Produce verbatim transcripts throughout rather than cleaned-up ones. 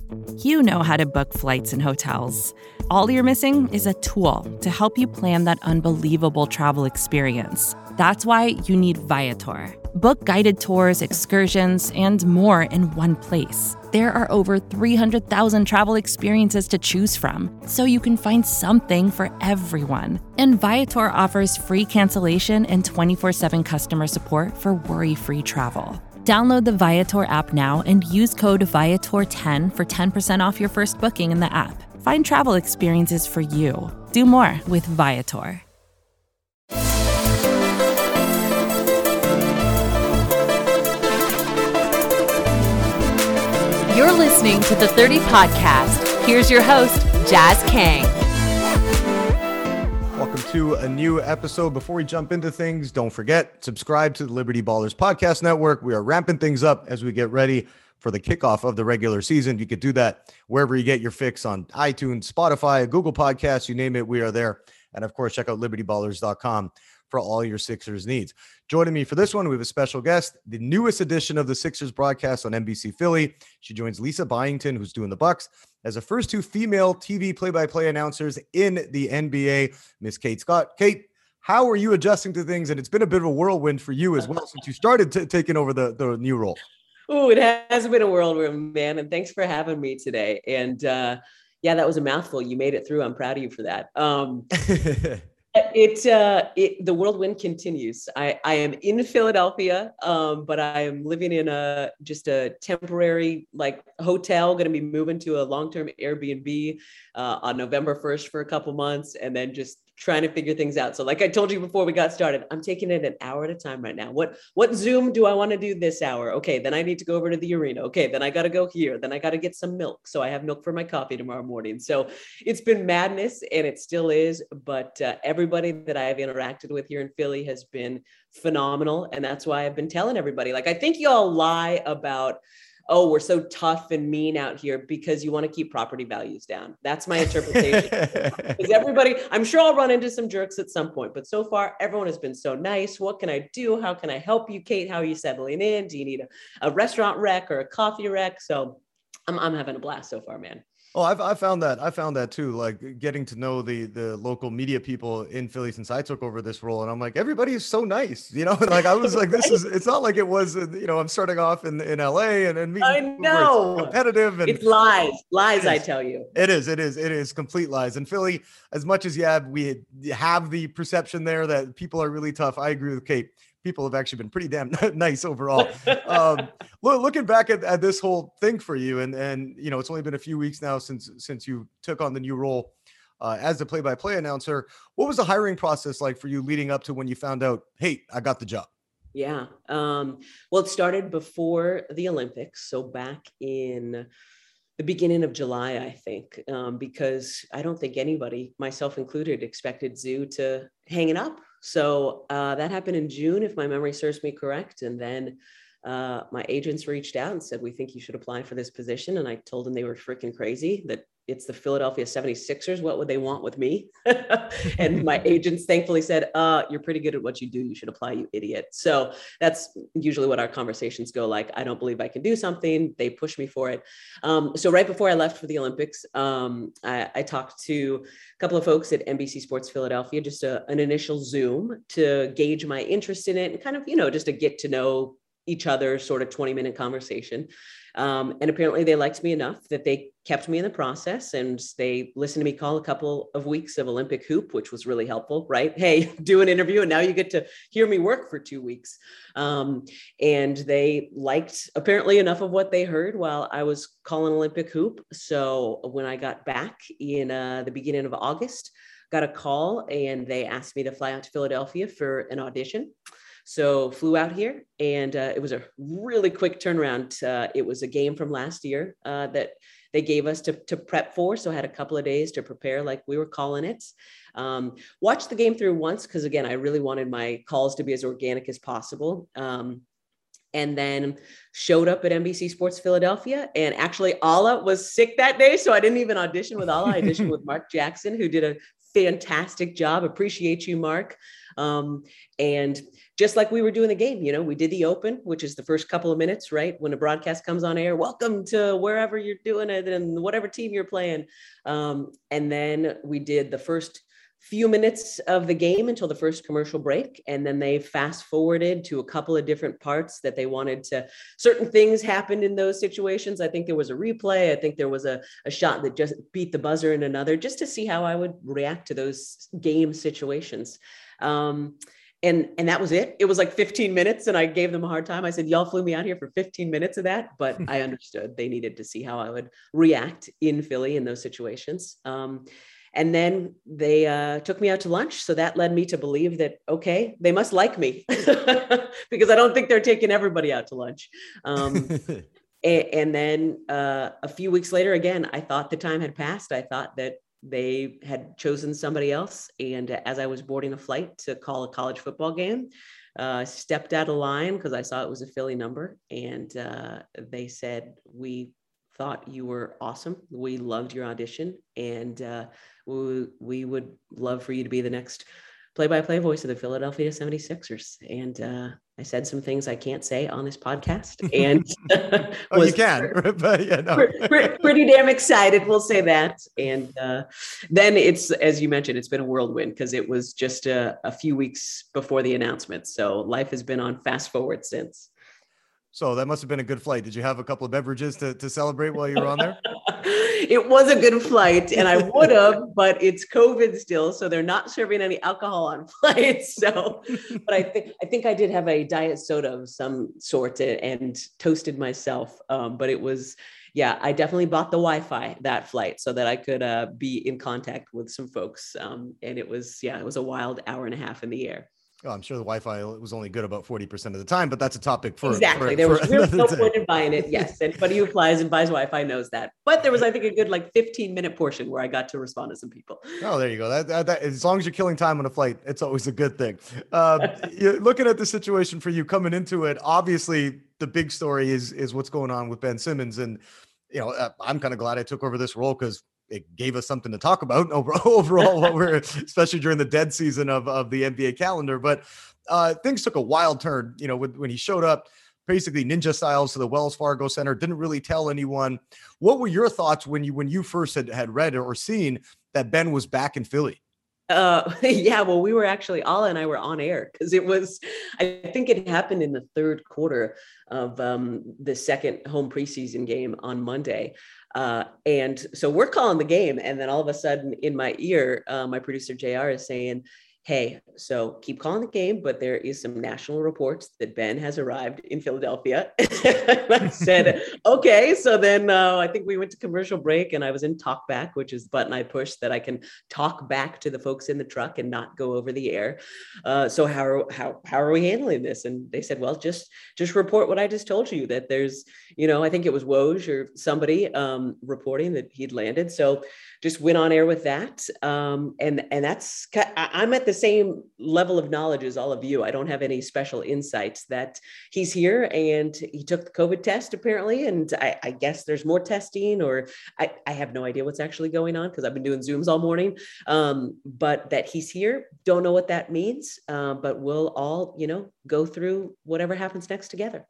You know how to book flights and hotels. All you're missing is a tool to help you plan that unbelievable travel experience. That's why you need Viator. Book guided tours, excursions, and more in one place. There are over three hundred thousand travel experiences to choose from, so you can find something for everyone. And Viator offers free cancellation and twenty-four seven customer support for worry-free travel. Download the Viator app now and use code Viator ten for ten percent off your first booking in the app. Find travel experiences for you. Do more with Viator. You're listening to the thirty Podcast. Here's your host, Jazz Kang. Welcome to a new episode. Before we jump into things, don't forget, subscribe to the Liberty Ballers Podcast Network. We are ramping things up as we get ready for the kickoff of the regular season. You could do that wherever you get your fix on iTunes, Spotify, Google Podcasts, you name it, we are there. And of course, check out liberty ballers dot com for all your Sixers needs. Joining me for this one, we have a special guest, the newest edition of the Sixers broadcast on N B C Philly. She joins Lisa Byington, who's doing the Bucks, as the first two female T V play-by-play announcers in the N B A, Miss Kate Scott. Kate, how are you adjusting to things? And it's been a bit of a whirlwind for you as well since you started t- taking over the, the new role. Oh, it has been a whirlwind, man. And thanks for having me today. And uh, yeah, that was a mouthful. You made it through. I'm proud of you for that. Um, It, uh, it, the whirlwind continues. I, I am in Philadelphia, um, but I am living in a, just a temporary like hotel, going to be moving to a long-term Airbnb uh, on November first for a couple months, and then just trying to figure things out. So like I told you before we got started, I'm taking it an hour at a time right now. What, what Zoom do I want to do this hour? Okay. Then I need to go over to the arena. Okay. Then I got to go here. Then I got to get some milk. So I have milk for my coffee tomorrow morning. So it's been madness, and it still is, but uh, everybody that I have interacted with here in Philly has been phenomenal. And that's why I've been telling everybody, like, I think y'all lie about, oh, we're so tough and mean out here because you want to keep property values down. That's my interpretation. Because everybody, I'm sure I'll run into some jerks at some point, but so far everyone has been so nice. What can I do? How can I help you, Kate? How are you settling in? Do you need a, a restaurant rec or a coffee rec? So I'm, I'm having a blast so far, man. Oh, I've I found that I found that too. Like getting to know the the local media people in Philly since I took over this role, and I'm like, everybody is so nice, you know. Like I was like, this is. It's not like it was, you know. I'm starting off in in L A and and meeting I know it's competitive and it's lies, lies. It I tell you, it is, it is, it is complete lies. In Philly, as much as you have we have the perception there that people are really tough, I agree with Kate. People have actually been pretty damn nice overall. Um, look, looking back at, at this whole thing for you, and and you know, it's only been a few weeks now since since you took on the new role uh, as the play-by-play announcer. What was the hiring process like for you leading up to when you found out, hey, I got the job? Yeah. Um, well, it started before the Olympics, so back in the beginning of July, I think, um, because I don't think anybody, myself included, expected Zoo to hang it up. So uh, that happened in June, if my memory serves me correct. And then uh, my agents reached out and said, we think you should apply for this position. And I told them they were freaking crazy, that it's the Philadelphia seventy-sixers. What would they want with me? And my agents thankfully said, uh, you're pretty good at what you do. You should apply, you idiot. So that's usually what our conversations go like. I don't believe I can do something. They push me for it. Um, so right before I left for the Olympics, um, I, I talked to a couple of folks at N B C Sports Philadelphia, just a, an initial Zoom to gauge my interest in it and kind of, you know, just to get to know each other, sort of twenty minute conversation. Um, and apparently they liked me enough that they kept me in the process, and they listened to me call a couple of weeks of Olympic hoop, which was really helpful, right? Hey, do an interview and now you get to hear me work for two weeks. Um, and they liked apparently enough of what they heard while I was calling Olympic hoop. So when I got back in uh, the beginning of August, got a call and they asked me to fly out to Philadelphia for an audition. So flew out here, and uh, it was a really quick turnaround. Uh, it was a game from last year uh, that they gave us to, to prep for. So I had a couple of days to prepare, like we were calling it. Um, watched the game through once, because again, I really wanted my calls to be as organic as possible. Um, and then showed up at N B C Sports Philadelphia, and actually Alla was sick that day. So I didn't even audition with Alla. I auditioned with Mark Jackson, who did a fantastic job. Appreciate you, Mark. Um, and just like we were doing the game, you know, we did the open, which is the first couple of minutes, right? When a broadcast comes on air, welcome to wherever you're doing it and whatever team you're playing. Um, and then we did the first few minutes of the game until the first commercial break. And then they fast forwarded to a couple of different parts that they wanted to, certain things happened in those situations. I think there was a replay. I think there was a, a shot that just beat the buzzer in another, just to see how I would react to those game situations. Um, and, and that was it. It was like fifteen minutes and I gave them a hard time. I said, y'all flew me out here for fifteen minutes of that, but I understood they needed to see how I would react in Philly in those situations. Um, And then they uh, took me out to lunch. So that led me to believe that, okay, they must like me because I don't think they're taking everybody out to lunch. Um, and, and then uh, a few weeks later, again, I thought the time had passed. I thought that they had chosen somebody else. And as I was boarding a flight to call a college football game, I uh, stepped out of line because I saw it was a Philly number. And uh, they said, we thought you were awesome. We loved your audition. And uh, we, we would love for you to be the next play-by-play voice of the Philadelphia seventy-sixers. And uh, I said some things I can't say on this podcast. And oh, you can, but yeah, no. pretty, pretty damn excited. We'll say that. And uh, then it's, as you mentioned, it's been a whirlwind because it was just a, a few weeks before the announcement. So life has been on fast forward since. So that must have been a good flight. Did you have a couple of beverages to, to celebrate while you were on there? It was a good flight and I would have, but it's COVID still. So they're not serving any alcohol on flights. So, but I think, I think I did have a diet soda of some sort and toasted myself. Um, but it was, yeah, I definitely bought the Wi-Fi that flight so that I could uh, be in contact with some folks. Um, and it was, yeah, it was a wild hour and a half in the air. Oh, I'm sure the Wi-Fi was only good about forty percent of the time, but that's a topic for exactly. For, there was for really no day. point in buying it. Yes, anybody who flies and buys Wi-Fi knows that. But there was, I think, a good like fifteen minute portion where I got to respond to some people. Oh, there you go. That, that, that as long as you're killing time on a flight, it's always a good thing. Um, you're looking at the situation for you coming into it, obviously the big story is is what's going on with Ben Simmons, and you know I'm kind of glad I took over this role because it gave us something to talk about overall, what we're especially during the dead season of of the N B A calendar, but. Uh, things took a wild turn, you know, when, when he showed up, basically ninja styles to the Wells Fargo Center, didn't really tell anyone. What were your thoughts when you when you first had, had read or seen that Ben was back in Philly? Uh, yeah, well, we were actually, Alla and I were on air because it was, I think it happened in the third quarter of um, the second home preseason game on Monday. Uh, and so we're calling the game. And then all of a sudden in my ear, uh, my producer J R is saying, hey, so keep calling the game, but there is some national reports that Ben has arrived in Philadelphia. I said, okay. So then uh, I think we went to commercial break and I was in talk back, which is the button I push that I can talk back to the folks in the truck and not go over the air. Uh, so how are, how, how are we handling this? And they said, well, just, just report what I just told you, that there's, you know, I think it was Woj or somebody um, reporting that he'd landed. So just went on air with that. Um, and, and that's, I'm at the same level of knowledge as all of you. I don't have any special insights that he's here and he took the COVID test apparently. And I, I guess there's more testing, or I, I have no idea what's actually going on because I've been doing Zooms all morning. Um, but that he's here, don't know what that means. Uh, but we'll all, you know, go through whatever happens next together.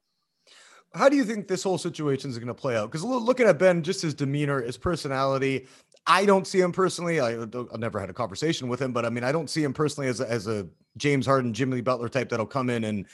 How do you think this whole situation is going to play out? Because looking at Ben, just his demeanor, his personality, I don't see him personally. I, I've never had a conversation with him, but I mean, I don't see him personally as a, as a James Harden, Jimmy Butler type that'll come in and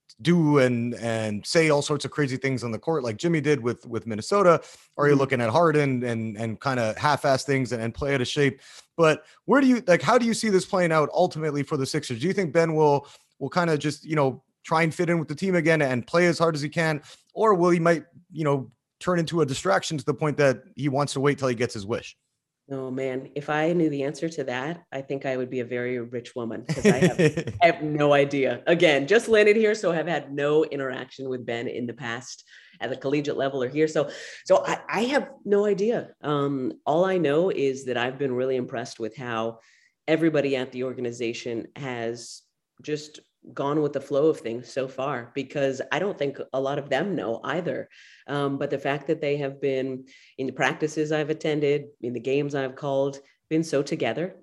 do and and say all sorts of crazy things on the court like Jimmy did with with Minnesota. Or are you looking at Harden and and kind of half-ass things and, and play out of shape? But where do you like? How do you see this playing out ultimately for the Sixers? Do you think Ben will will kind of just you know try and fit in with the team again and play as hard as he can, or will he might you know turn into a distraction to the point that he wants to wait till he gets his wish? Oh man, if I knew the answer to that, I think I would be a very rich woman because I have, I have no idea. Again, just landed here, so I've had no interaction with Ben in the past at the collegiate level or here. So, so I, I have no idea. Um, all I know is that I've been really impressed with how everybody at the organization has just gone with the flow of things so far, because I don't think a lot of them know either. Um, but the fact that they have been in the practices I've attended, in the games I've called, been so together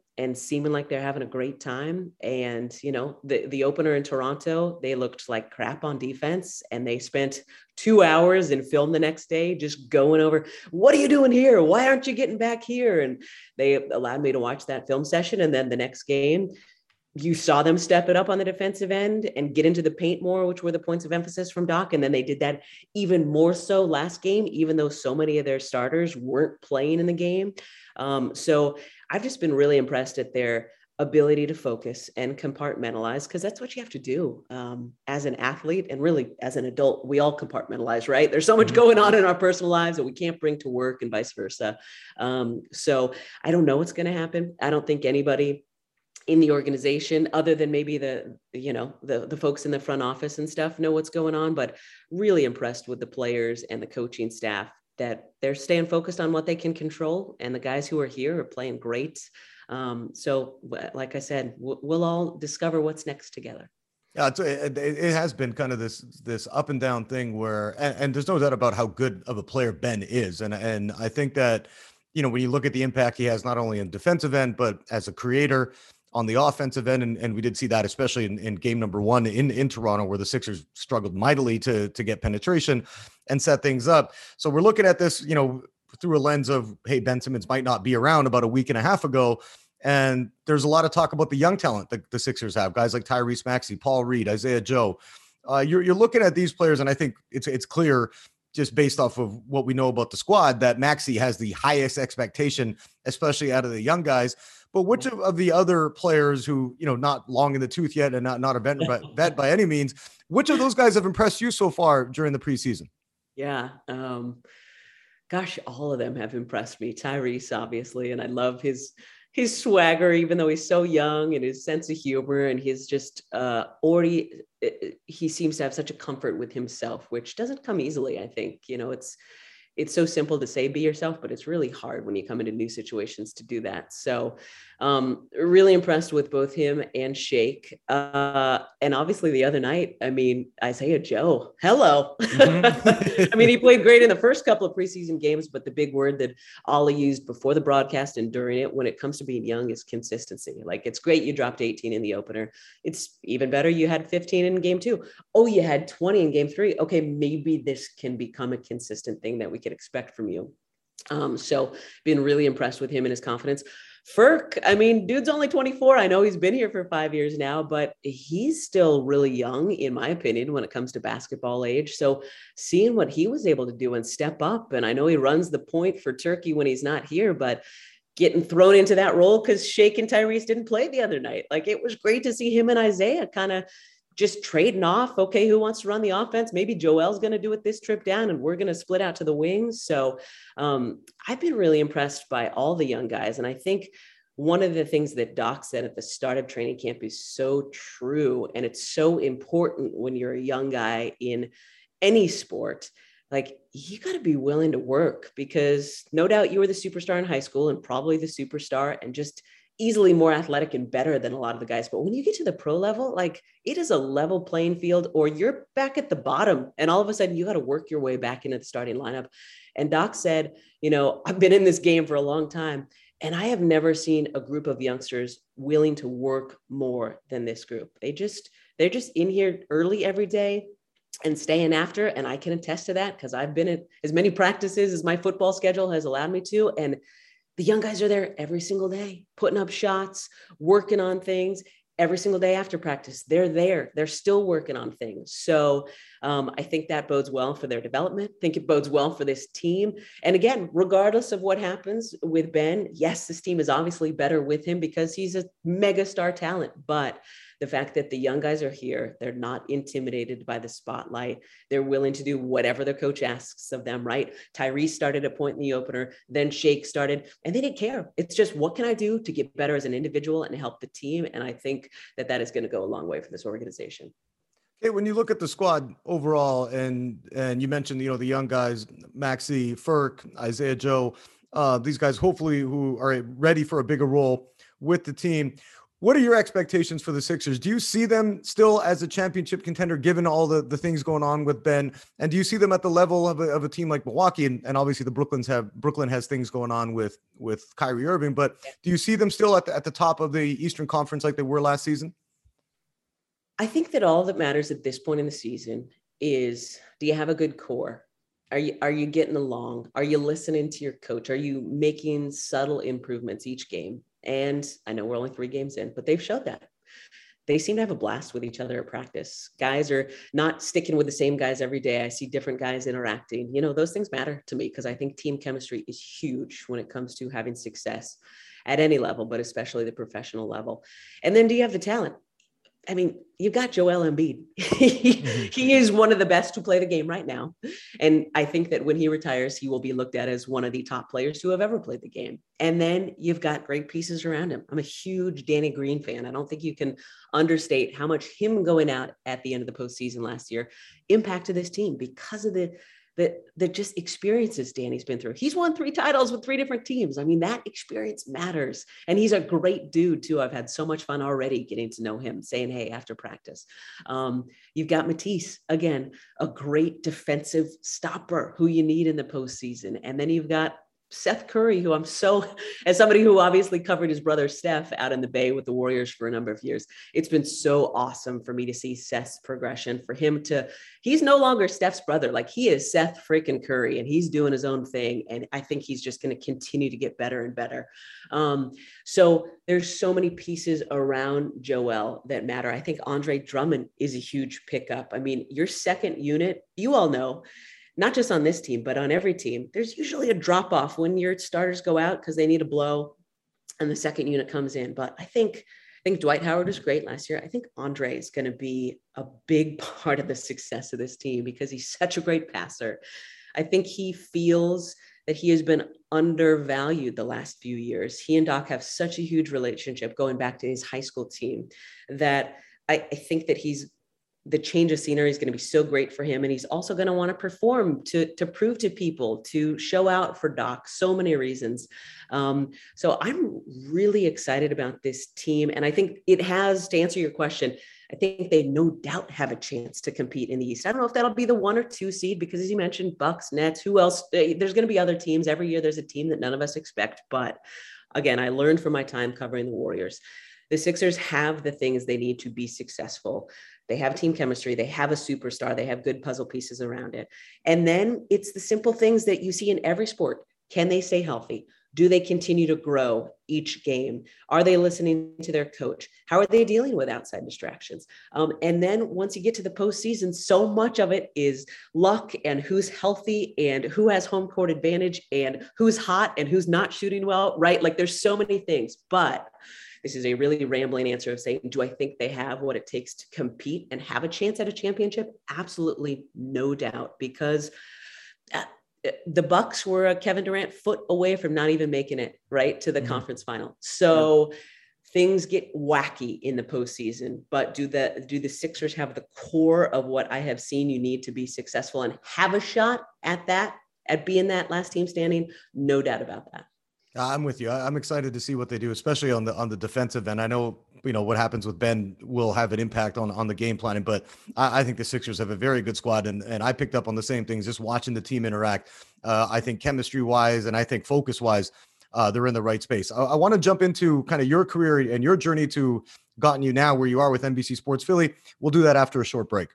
and seeming like they're having a great time. And, you know, the, the opener in Toronto, they looked like crap on defense, and they spent two hours in film the next day just going over, what are you doing here? Why aren't you getting back here? And they allowed me to watch that film session. And then the next game, you saw them step it up on the defensive end and get into the paint more, which were the points of emphasis from Doc. And then they did that even more so last game, even though so many of their starters weren't playing in the game. Um, so I've just been really impressed at their ability to focus and compartmentalize, because that's what you have to do um, as an athlete, and really as an adult. We all compartmentalize, right? There's so much going on in our personal lives that we can't bring to work, and vice versa. Um, so I don't know what's going to happen. I don't think anybody in the organization, other than maybe the, you know, the, the folks in the front office and stuff, know what's going on, but really impressed with the players and the coaching staff, that they're staying focused on what they can control. And the guys who are here are playing great. Um, so like I said, we'll, we'll all discover what's next together. Yeah, it's, it, it has been kind of this this up and down thing where, and, and there's no doubt about how good of a player Ben is. And, and I think that, you know, when you look at the impact he has, not only in defensive end, but as a creator on the offensive end. And, and we did see that, especially in, in game number one in, in Toronto, where the Sixers struggled mightily to, to get penetration and set things up. So we're looking at this, you know, through a lens of, hey, Ben Simmons might not be around about a week and a half ago. And there's a lot of talk about the young talent that the Sixers have, guys like Tyrese Maxey, Paul Reed, Isaiah Joe. Uh, you're, you're looking at these players, and I think it's it's clear, just based off of what we know about the squad, that Maxey has the highest expectation, especially out of the young guys. But which of, of the other players who, you know, not long in the tooth yet and not, not a vet, vet by any means, which of those guys have impressed you so far during the preseason? Yeah. Um, gosh, all of them have impressed me. Tyrese, obviously, and I love his his swagger, even though he's so young, and his sense of humor, and his just uh, already, he seems to have such a comfort with himself, which doesn't come easily. I think, you know, it's, it's so simple to say, be yourself, but it's really hard when you come into new situations to do that. So um, really impressed with both him and Shake. Uh, and obviously the other night, I mean, Isaiah Joe, hello. Mm-hmm. I mean, he played great in the first couple of preseason games, but the big word that Ollie used before the broadcast and during it, when it comes to being young, is consistency. Like, it's great you dropped eighteen in the opener. It's even better you had fifteen in game two. Oh, you had twenty in game three. Okay, maybe this can become a consistent thing that we can expect from you. Um, so been really impressed with him and his confidence. Furk, I mean, dude's only twenty-four. I know he's been here for five years now, but he's still really young, in my opinion, when it comes to basketball age. So seeing what he was able to do and step up, and I know he runs the point for Turkey when he's not here, but getting thrown into that role because Shake and Tyrese didn't play the other night. Like, it was great to see him and Isaiah kind of just trading off. Okay, who wants to run the offense? Maybe Joel's going to do it this trip down, and we're going to split out to the wings. So um, I've been really impressed by all the young guys. And I think one of the things that Doc said at the start of training camp is so true. And it's so important when you're a young guy in any sport. Like, you got to be willing to work, because no doubt you were the superstar in high school, and probably the superstar, and just easily more athletic and better than a lot of the guys. But when you get to the pro level, like, it is a level playing field, or you're back at the bottom, and all of a sudden you got to work your way back into the starting lineup. And Doc said, you know, I've been in this game for a long time, and I have never seen a group of youngsters willing to work more than this group. They just, they're just in here early every day and staying after. And I can attest to that, because I've been at as many practices as my football schedule has allowed me to. And the young guys are there every single day, putting up shots, working on things every single day after practice. They're there. They're still working on things. So um, I think that bodes well for their development. I think it bodes well for this team. And again, regardless of what happens with Ben, yes, this team is obviously better with him because he's a mega star talent. But the fact that the young guys are here, they're not intimidated by the spotlight. They're willing to do whatever their coach asks of them, right? Tyrese started a point in the opener, then Shake started, and they didn't care. It's just, what can I do to get better as an individual and help the team? And I think that that is going to go a long way for this organization. Okay, when you look at the squad overall, and and you mentioned, you know, the young guys, Maxey, Furk, Isaiah Joe, uh, these guys hopefully who are ready for a bigger role with the team. What are your expectations for the Sixers? Do you see them still as a championship contender, given all the, the things going on with Ben? And do you see them at the level of a, of a team like Milwaukee? And, and obviously the Brooklyn's have Brooklyn has things going on with, with Kyrie Irving, but do you see them still at the, at the top of the Eastern Conference like they were last season? I think that all that matters at this point in the season is, do you have a good core? Are you, are you getting along? Are you listening to your coach? Are you making subtle improvements each game? And I know we're only three games in, but they've showed that. They seem to have a blast with each other at practice. Guys are not sticking with the same guys every day. I see different guys interacting. You know, those things matter to me because I think team chemistry is huge when it comes to having success at any level, but especially the professional level. And then do you have the talent? I mean, you've got Joel Embiid. mm-hmm. He is one of the best to play the game right now. And I think that when he retires, he will be looked at as one of the top players to have ever played the game. And then you've got great pieces around him. I'm a huge Danny Green fan. I don't think you can understate how much him going out at the end of the postseason last year impacted this team because of the that that just experiences Danny's been through. He's won three titles with three different teams. I mean, that experience matters. And he's a great dude too. I've had so much fun already getting to know him, saying, hey, after practice. Um, you've got Matisse, again, a great defensive stopper who you need in the postseason. And then you've got Seth Curry, who I'm so, as somebody who obviously covered his brother Steph out in the Bay with the Warriors for a number of years, it's been so awesome for me to see Seth's progression, for him to, he's no longer Steph's brother. Like, he is Seth freaking Curry and he's doing his own thing. And I think he's just going to continue to get better and better. Um, so there's so many pieces around Joel that matter. I think Andre Drummond is a huge pickup. I mean, your second unit, you all know, not just on this team, but on every team, there's usually a drop off when your starters go out because they need a blow and the second unit comes in. But I think, I think Dwight Howard was great last year. I think Andre is going to be a big part of the success of this team because he's such a great passer. I think he feels that he has been undervalued the last few years. He and Doc have such a huge relationship going back to his high school team that I, I think that he's, the change of scenery is going to be so great for him. And he's also going to want to perform to, to prove to people, to show out for Doc, so many reasons. Um, so I'm really excited about this team. And I think it has, to answer your question, I think they no doubt have a chance to compete in the East. I don't know if that'll be the one or two seed, because as you mentioned, Bucks, Nets, who else? There's going to be other teams. Every year there's a team that none of us expect. But again, I learned from my time covering the Warriors. The Sixers have the things they need to be successful. They have team chemistry. They have a superstar. They have good puzzle pieces around it. And then it's the simple things that you see in every sport. Can they stay healthy? Do they continue to grow each game? Are they listening to their coach? How are they dealing with outside distractions? Um, and then once you get to the postseason, so much of it is luck and who's healthy and who has home court advantage and who's hot and who's not shooting well, right? Like, there's so many things, but this is a really rambling answer of saying, do I think they have what it takes to compete and have a chance at a championship? Absolutely, no doubt, because uh, the Bucks were a Kevin Durant foot away from not even making it right to the mm-hmm. conference final. So yeah. Things get wacky in the postseason, but do the, do the Sixers have the core of what I have seen you need to be successful and have a shot at that, at being that last team standing? No doubt about that. I'm with you. I'm excited to see what they do, especially on the on the defensive end. I know, you know, what happens with Ben will have an impact on, on the game planning, but I, I think the Sixers have a very good squad, and, and I picked up on the same things just watching the team interact. Uh, I think chemistry-wise and I think focus-wise, uh, they're in the right space. I, I want to jump into kind of your career and your journey to gotten you now where you are with N B C Sports Philly. We'll do that after a short break.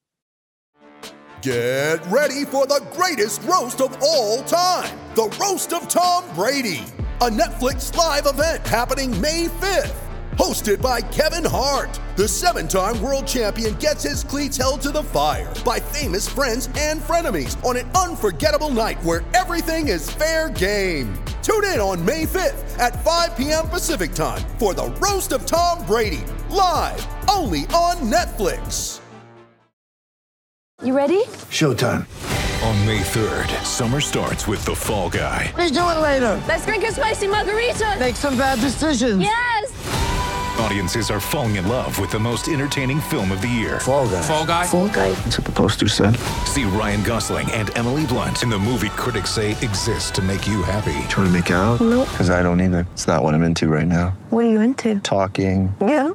Get ready for the greatest roast of all time, the Roast of Tom Brady, a Netflix live event happening May fifth. Hosted by Kevin Hart, the seven-time world champion gets his cleats held to the fire by famous friends and frenemies on an unforgettable night where everything is fair game. Tune in on May fifth at five p.m. Pacific time for the Roast of Tom Brady, live only on Netflix. You ready? Showtime. On May third, summer starts with The Fall Guy. Let's do it later. Let's drink a spicy margarita. Make some bad decisions. Yes. Audiences are falling in love with the most entertaining film of the year. Fall Guy. Fall Guy. Fall guy. That's what the poster said. See Ryan Gosling and Emily Blunt in the movie critics say exists to make you happy. Trying to make it out? Nope. Because I don't either. It's not what I'm into right now. What are you into? Talking. Yeah.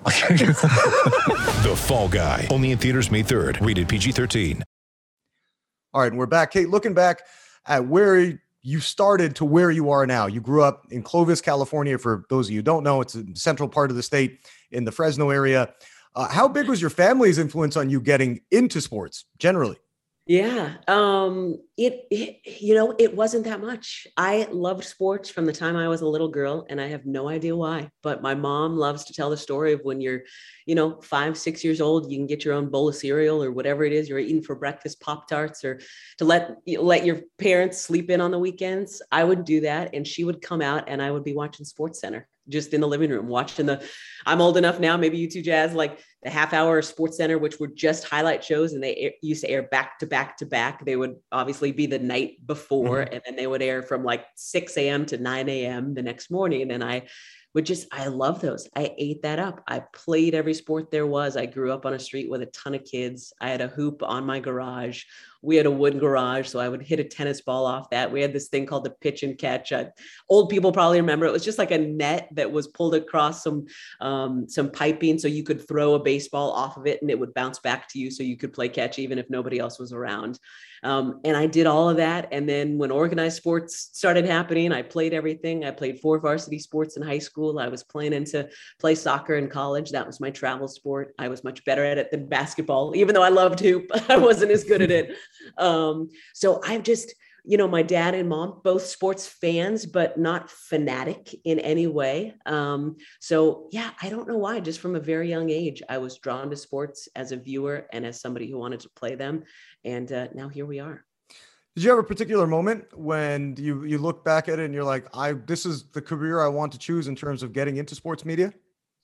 The Fall Guy. Only in theaters May third. Rated P G thirteen. All right, and we're back. Kate, looking back at where you started to where you are now. You grew up in Clovis, California. For those of you who don't know, it's a central part of the state in the Fresno area. Uh, how big was your family's influence on you getting into sports generally? Yeah, um, it, it, you know, it wasn't that much. I loved sports from the time I was a little girl, and I have no idea why, but my mom loves to tell the story of when you're, you know, five, six years old, you can get your own bowl of cereal or whatever it is you're eating for breakfast, Pop-Tarts, or to let, let your parents sleep in on the weekends. I would do that. And she would come out and I would be watching SportsCenter just in the living room, watching the, I'm old enough now, maybe you too, Jazz, like the half hour SportsCenter, which were just highlight shows, and they air, used to air back to back to back. They would obviously be the night before, mm-hmm. and then they would air from like six a.m. to nine a.m. the next morning. And I would just, I love those. I ate that up. I played every sport there was. I grew up on a street with a ton of kids. I had a hoop on my garage. We had a wood garage, so I would hit a tennis ball off that. We had this thing called the pitch and catch. Uh, old people probably remember. It was just like a net that was pulled across some um, some piping, so you could throw a baseball off of it and it would bounce back to you, so you could play catch even if nobody else was around. Um, and I did all of that. And then when organized sports started happening, I played everything. I played four varsity sports in high school. I was planning to play soccer in college. That was my travel sport. I was much better at it than basketball, even though I loved hoop. I wasn't as good at it. Um, so I've just, you know, my dad and mom, both sports fans, but not fanatic in any way. Um, so yeah, I don't know why, just from a very young age, I was drawn to sports as a viewer and as somebody who wanted to play them. And uh, now here we are. Did you have a particular moment when you, you look back at it and you're like, I, this is the career I want to choose in terms of getting into sports media?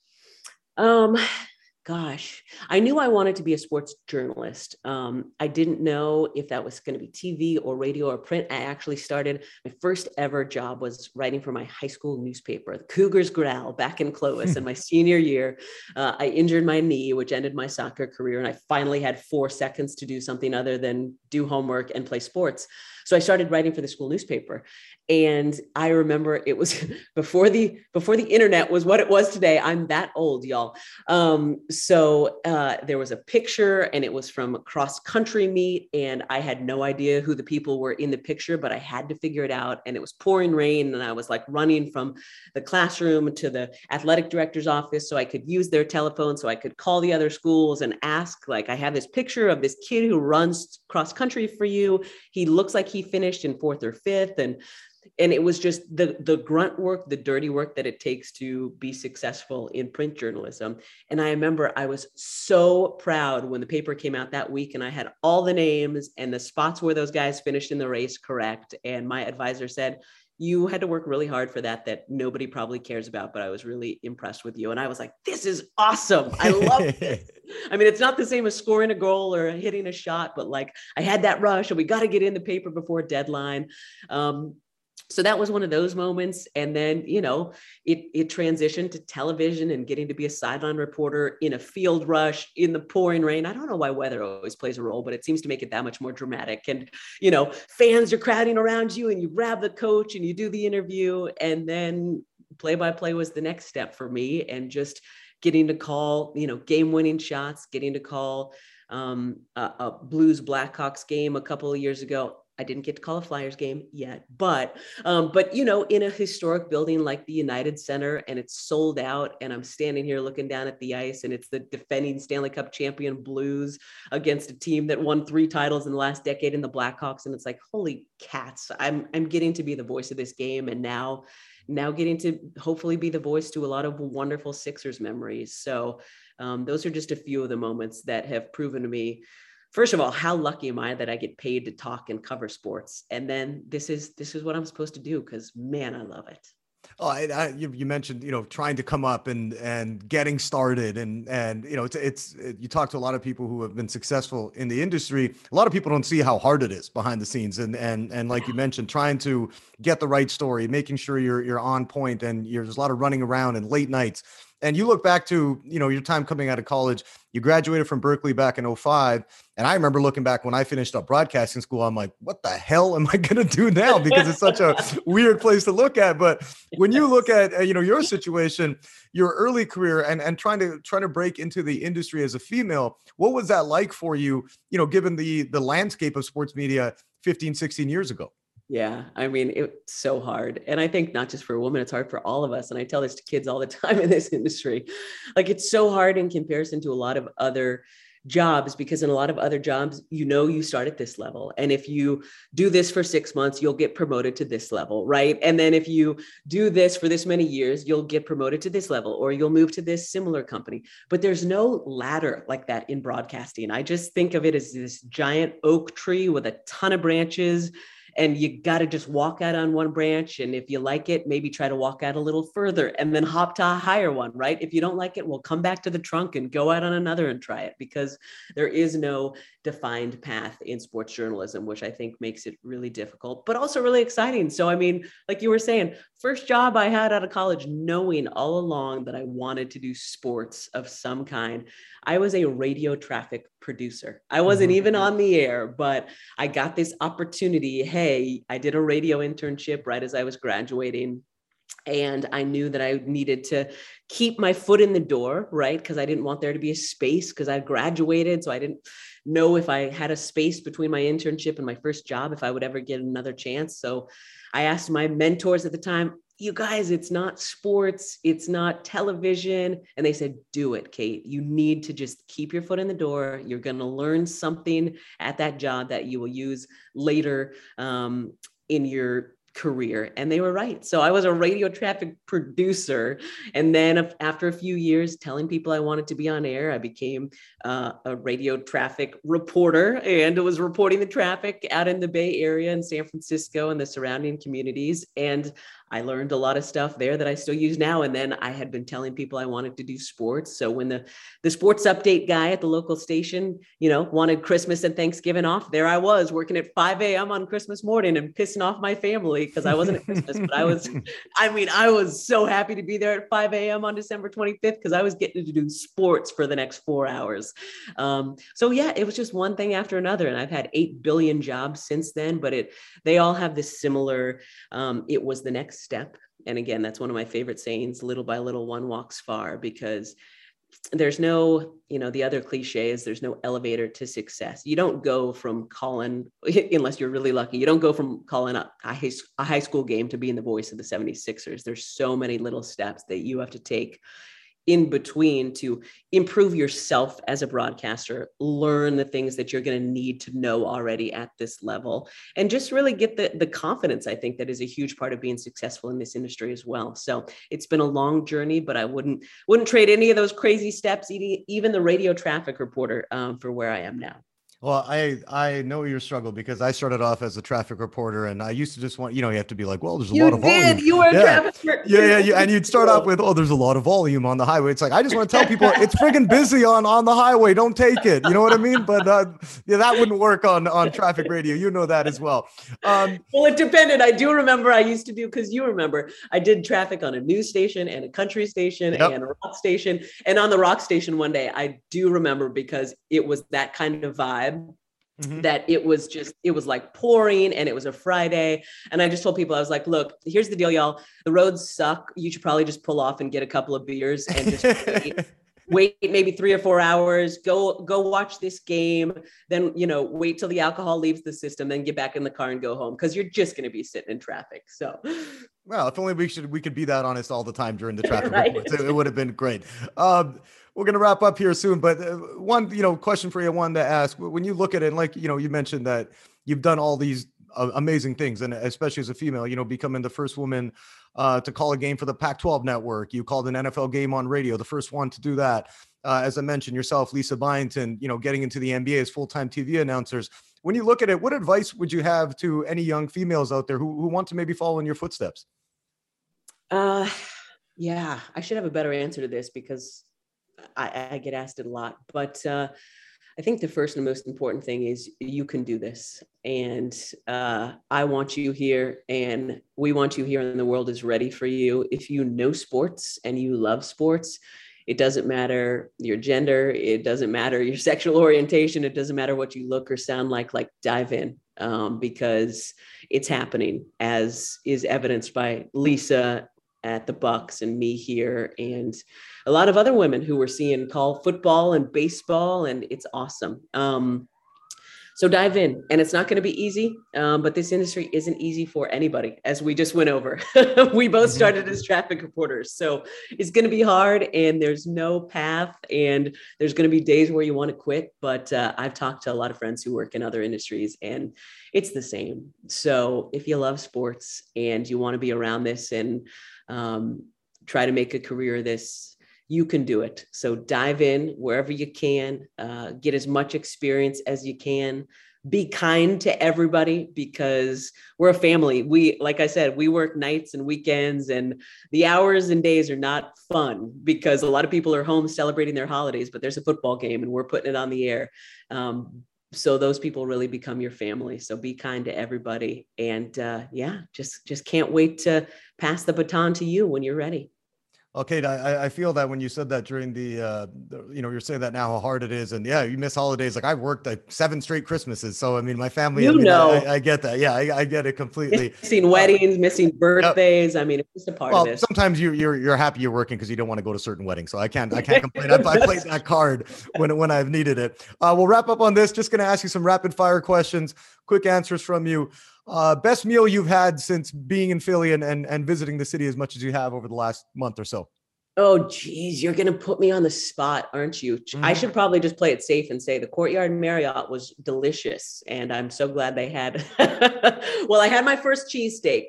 Um, Gosh, I knew I wanted to be a sports journalist. Um, I didn't know if that was going to be T V or radio or print. I actually started, my first ever job was writing for my high school newspaper, the Cougars Growl, back in Clovis. In my senior year, uh, I injured my knee, which ended my soccer career. And I finally had four seconds to do something other than do homework and play sports. So I started writing for the school newspaper. And I remember it was before the before the internet was what it was today. I'm that old, y'all. Um, so uh, there was a picture, and it was from a cross country meet, and I had no idea who the people were in the picture, but I had to figure it out. And it was pouring rain, and I was like running from the classroom to the athletic director's office so I could use their telephone, so I could call the other schools and ask, like, I have this picture of this kid who runs cross country for you. He looks like he finished in fourth or fifth, and And it was just the, the grunt work, the dirty work that it takes to be successful in print journalism. And I remember I was so proud when the paper came out that week and I had all the names and the spots where those guys finished in the race correct. And my advisor said, you had to work really hard for that, that nobody probably cares about, but I was really impressed with you. And I was like, this is awesome. I love this. I mean, it's not the same as scoring a goal or hitting a shot, but like I had that rush and we got to get in the paper before deadline. Um, So that was one of those moments. And then, you know, it, it transitioned to television and getting to be a sideline reporter in a field rush in the pouring rain. I don't know why weather always plays a role, but it seems to make it that much more dramatic. And, you know, fans are crowding around you and you grab the coach and you do the interview. And then play by play was the next step for me. And just getting to call, you know, game winning shots, getting to call um, a, a Blues Blackhawks game a couple of years ago. I didn't get to call a Flyers game yet, but, um, but, you know, in a historic building like the United Center, and it's sold out, and I'm standing here looking down at the ice, and it's the defending Stanley Cup champion Blues against a team that won three titles in the last decade in the Blackhawks. And it's like, holy cats, I'm, I'm getting to be the voice of this game. And now, now getting to hopefully be the voice to a lot of wonderful Sixers memories. So um, those are just a few of the moments that have proven to me, first of all, how lucky am I that I get paid to talk and cover sports? And then this is this is what I'm supposed to do, because man, I love it. Oh, I, I, you, you mentioned, you know, trying to come up and and getting started, and and you know, it's it's it, you talk to a lot of people who have been successful in the industry. A lot of people don't see how hard it is behind the scenes, and and and like you mentioned, trying to get the right story, making sure you're you're on point, and you're, there's a lot of running around and late nights. And you look back to, you know, your time coming out of college, you graduated from Berkeley back in oh five. And I remember looking back when I finished up broadcasting school, I'm like, what the hell am I going to do now? Because it's such a weird place to look at. But when you look at, uh, you know, your situation, your early career and, and trying to trying to break into the industry as a female, what was that like for you, you know, given the the landscape of sports media fifteen, sixteen years ago? Yeah, I mean, it's so hard. And I think not just for a woman, it's hard for all of us. And I tell this to kids all the time in this industry. Like, it's so hard in comparison to a lot of other jobs, because in a lot of other jobs, you know, you start at this level. And if you do this for six months, you'll get promoted to this level, right? And then if you do this for this many years, you'll get promoted to this level, or you'll move to this similar company. But there's no ladder like that in broadcasting. I just think of it as this giant oak tree with a ton of branches. And you got to just walk out on one branch. And if you like it, maybe try to walk out a little further and then hop to a higher one, right? If you don't like it, we'll come back to the trunk and go out on another and try it, because there is no defined path in sports journalism, which I think makes it really difficult, but also really exciting. So, I mean, like you were saying, first job I had out of college, knowing all along that I wanted to do sports of some kind. I was a radio traffic producer. I wasn't mm-hmm. even on the air, but I got this opportunity. Hey, I did a radio internship right as I was graduating. And I knew that I needed to keep my foot in the door, right? Because I didn't want there to be a space, because I graduated. So I didn't know if I had a space between my internship and my first job, if I would ever get another chance. So I asked my mentors at the time, you guys, it's not sports, it's not television. And they said, do it, Kate. You need to just keep your foot in the door. You're going to learn something at that job that you will use later um, in your career. And they were right. So I was a radio traffic producer. And then after a few years telling people I wanted to be on air, I became uh, a radio traffic reporter, and was reporting the traffic out in the Bay Area and San Francisco and the surrounding communities. And I learned a lot of stuff there that I still use now. And then I had been telling people I wanted to do sports. So when the, the sports update guy at the local station, you know, wanted Christmas and Thanksgiving off, there I was working at five a.m. on Christmas morning and pissing off my family because I wasn't at Christmas, but I was, I mean, I was so happy to be there at five a.m. on December twenty-fifth, because I was getting to do sports for the next four hours. Um, so yeah, it was just one thing after another. And I've had eight billion jobs since then, but it, they all have this similar, um, it was the next step. And again, that's one of my favorite sayings, little by little, one walks far, because there's no, you know, the other cliche is there's no elevator to success. You don't go from calling, unless you're really lucky, you don't go from calling a, a high school game to being the voice of the seventy-sixers. There's so many little steps that you have to take in between to improve yourself as a broadcaster, learn the things that you're going to need to know already at this level, and just really get the, the confidence, I think, that is a huge part of being successful in this industry as well. So it's been a long journey, but I wouldn't wouldn't trade any of those crazy steps, even the radio traffic reporter, um, for where I am now. Well, I I know your struggle, because I started off as a traffic reporter, and I used to just want, you know, you have to be like, well, there's a you lot of did. volume. You were a yeah. traffic reporter. Yeah, yeah, yeah. And you'd start off with, oh, there's a lot of volume on the highway. It's like, I just want to tell people it's friggin' busy on, on the highway. Don't take it. You know what I mean? But uh, yeah, that wouldn't work on, on traffic radio. You know that as well. Um, well, it depended. I do remember I used to do, because you remember, I did traffic on a news station and a country station yep. and a rock station. And on the rock station one day, I do remember, because it was that kind of vibe. Mm-hmm. That it was just, it was like pouring, and it was a Friday. And I just told people, I was like, look, here's the deal, y'all. The roads suck. You should probably just pull off and get a couple of beers and just wait, wait maybe three or four hours, go, go watch this game. Then, you know, wait till the alcohol leaves the system, then get back in the car and go home, because you're just going to be sitting in traffic. So, well, if only we should, we could be that honest all the time during the traffic right. reports. It, it would have been great. Um, We're going to wrap up here soon, but uh, one, you know, question for you I wanted to ask, when you look at it, like, you know, you mentioned that you've done all these uh, amazing things, and especially as a female, you know, becoming the first woman uh, to call a game for the Pac twelve network. You called an N F L game on radio, the first one to do that. Uh, as I mentioned, yourself, Lisa Byington, you know, getting into the N B A as full-time T V announcers. When you look at it, what advice would you have to any young females out there who, who want to maybe follow in your footsteps? Uh, yeah, I should have a better answer to this, because I, I get asked it a lot, but uh, I think the first and most important thing is you can do this. And uh, I want you here, and we want you here, and the world is ready for you. If you know sports and you love sports, it doesn't matter your gender, it doesn't matter your sexual orientation, it doesn't matter what you look or sound like, like dive in, um, because it's happening, as is evidenced by Lisa at the Bucks and me here, and a lot of other women who we're seeing call football and baseball, and it's awesome. Um, so dive in, and it's not going to be easy, um, but this industry isn't easy for anybody, as we just went over. We both started as traffic reporters, so it's going to be hard, and there's no path, and there's going to be days where you want to quit. But uh, I've talked to a lot of friends who work in other industries, and it's the same. So if you love sports and you want to be around this and um, try to make a career of this, you can do it. So dive in wherever you can, uh, get as much experience as you can, be kind to everybody, because we're a family. We, like I said, we work nights and weekends, and the hours and days are not fun because a lot of people are home celebrating their holidays, but there's a football game and we're putting it on the air. Um, so those people really become your family. So be kind to everybody. And uh, yeah, just, just can't wait to pass the baton to you when you're ready. Okay, I, I feel that when you said that during the, uh, the, you know, you're saying that now how hard it is, and yeah, you miss holidays. Like I've worked like seven straight Christmases, so I mean, my family, you I mean, know, I, I get that. Yeah, I, I get it completely. Missing weddings, missing birthdays. Yep. I mean, it's just a part well, of it. Sometimes you, you're you're happy you're working because you don't want to go to certain weddings. So I can't I can't complain. I, I played that card when when I've needed it. Uh, we'll wrap up on this. Just going to ask you some rapid fire questions, quick answers from you. Uh, best meal you've had since being in Philly and, and and visiting the city as much as you have over the last month or so. Oh, geez, you're going to put me on the spot, aren't you? Mm-hmm. I should probably just play it safe and say the Courtyard Marriott was delicious. And I'm so glad they had, well, I had my first cheesesteak,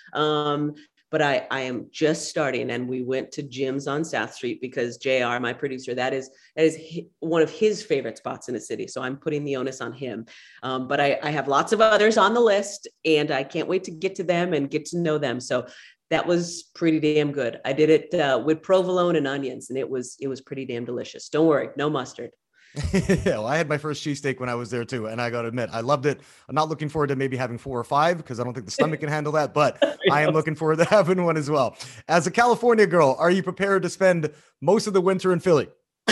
um, but I, I am just starting. And we went to Jim's on South Street because J R, my producer, that is, that is his, one of his favorite spots in the city. So I'm putting the onus on him. Um, but I, I have lots of others on the list, and I can't wait to get to them and get to know them. So that was pretty damn good. I did it uh, with provolone and onions, and it was it was pretty damn delicious. Don't worry, no mustard. Yeah, well, I had my first cheesesteak when I was there too, and I got to admit, I loved it. I'm not looking forward to maybe having four or five because I don't think the stomach can handle that, but I am looking forward to having one as well. As a California girl, are you prepared to spend most of the winter in Philly?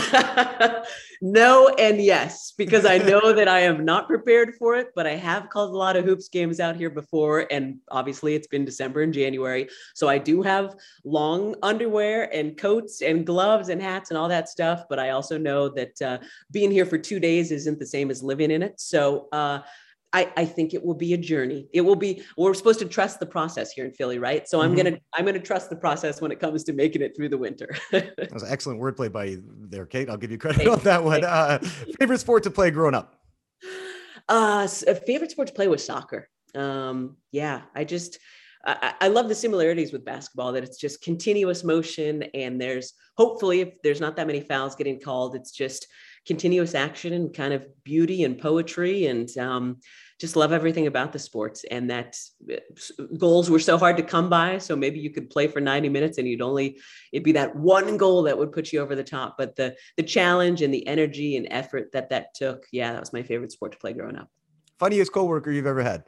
No and yes, because I know that I am not prepared for it, but I have called a lot of hoops games out here before, and obviously it's been December and January, so I do have long underwear and coats and gloves and hats and all that stuff, but I also know that uh, being here for two days isn't the same as living in it, so uh, I, I think it will be a journey. It will be, we're supposed to trust the process here in Philly, right? So I'm mm-hmm. going to, I'm going to trust the process when it comes to making it through the winter. That was excellent wordplay by you there, Kate. I'll give you credit on that one. Uh, favorite sport to play growing up? Uh, a favorite sport to play was soccer. Um, yeah, I just, I, I love the similarities with basketball, that it's just continuous motion, and there's hopefully, if there's not that many fouls getting called, it's just continuous action and kind of beauty and poetry, and um, just love everything about the sports. And that goals were so hard to come by. So maybe you could play for ninety minutes and you'd only, it'd be that one goal that would put you over the top. But the, the challenge and the energy and effort that that took. Yeah, that was my favorite sport to play growing up. Funniest coworker you've ever had?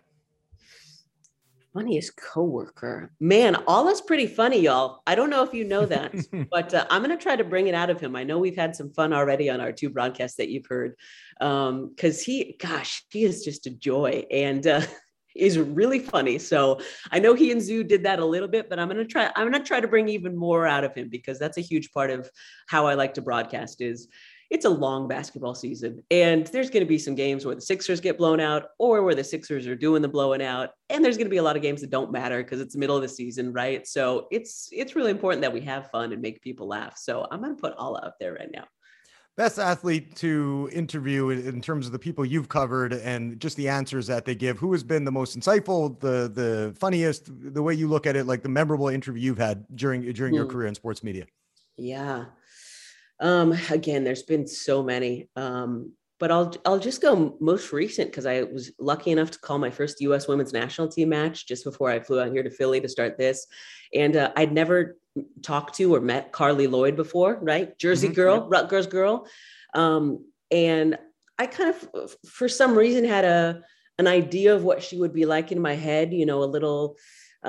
Funniest coworker, man, all is pretty funny, y'all. I don't know if you know that, but uh, I'm going to try to bring it out of him. I know we've had some fun already on our two broadcasts that you've heard, um, because he, gosh, he is just a joy and uh, is really funny. So I know he and Zoo did that a little bit, but I'm going to try. I'm going to try to bring even more out of him, because that's a huge part of how I like to broadcast. Is it's a long basketball season, and there's going to be some games where the Sixers get blown out or where the Sixers are doing the blowing out. And there's going to be a lot of games that don't matter because it's the middle of the season, right? So it's, it's really important that we have fun and make people laugh. So I'm going to put all out there right now. Best athlete to interview in terms of the people you've covered and just the answers that they give. Who has been the most insightful, the, the funniest, the way you look at it, like the memorable interview you've had during, during mm. your career in sports media? Yeah. Um, again, there's been so many, um, but I'll, I'll just go most recent, because I was lucky enough to call my first U S women's national team match just before I flew out here to Philly to start this. And uh, I'd never talked to or met Carly Lloyd before, right? Jersey mm-hmm. girl, Rutgers girl. Um, and I kind of, for some reason, had a an idea of what she would be like in my head, you know, a little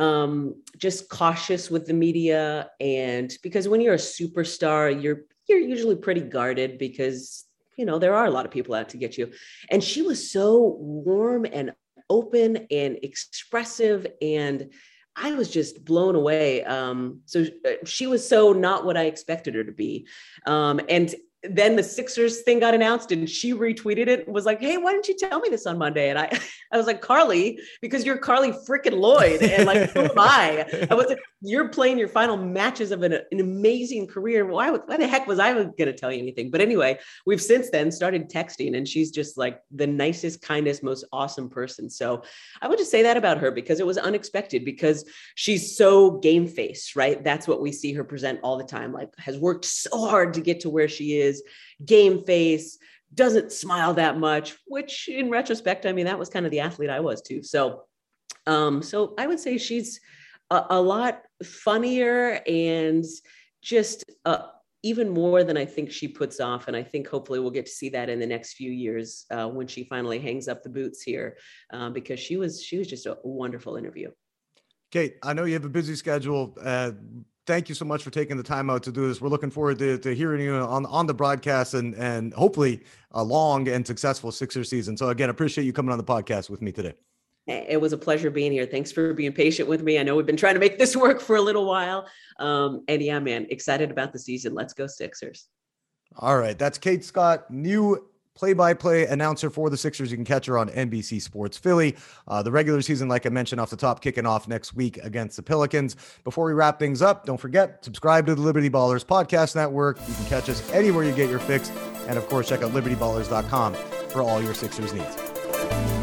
um, just cautious with the media. And because when you're a superstar, you're you're usually pretty guarded because, you know, there are a lot of people out to get you. And she was so warm and open and expressive, and I was just blown away. Um, so she was so not what I expected her to be. Um, and then the Sixers thing got announced and she retweeted it and was like, hey, why didn't you tell me this on Monday? And I, I was like, Carly, because you're Carly freaking Lloyd. And like, who am I? I was like, you're playing your final matches of an, an amazing career. Why, why the heck was I going to tell you anything? But anyway, we've since then started texting, and she's just like the nicest, kindest, most awesome person. So I would just say that about her because it was unexpected, because she's so game face, right? That's what we see her present all the time. Like, has worked so hard to get to where she is. Game face, doesn't smile that much, which in retrospect, I mean, that was kind of the athlete I was too. So, um, so I would say she's a, a lot funnier and just uh, even more than I think she puts off. And I think hopefully we'll get to see that in the next few years uh, when she finally hangs up the boots here, um, because she was, she was just a wonderful interview. Kate, I know you have a busy schedule. Uh, Thank you so much for taking the time out to do this. We're looking forward to, to hearing you on, on the broadcast and, and hopefully a long and successful Sixers season. So again, appreciate you coming on the podcast with me today. It was a pleasure being here. Thanks for being patient with me. I know we've been trying to make this work for a little while. Um, and yeah, man, excited about the season. Let's go Sixers. All right. That's Kate Scott, new play-by-play announcer for the Sixers. You can catch her on N B C Sports Philly. Uh, the regular season, like I mentioned off the top, kicking off next week against the Pelicans. Before we wrap things up, don't forget, subscribe to the Liberty Ballers Podcast Network. You can catch us anywhere you get your fix. And of course, check out liberty ballers dot com for all your Sixers needs.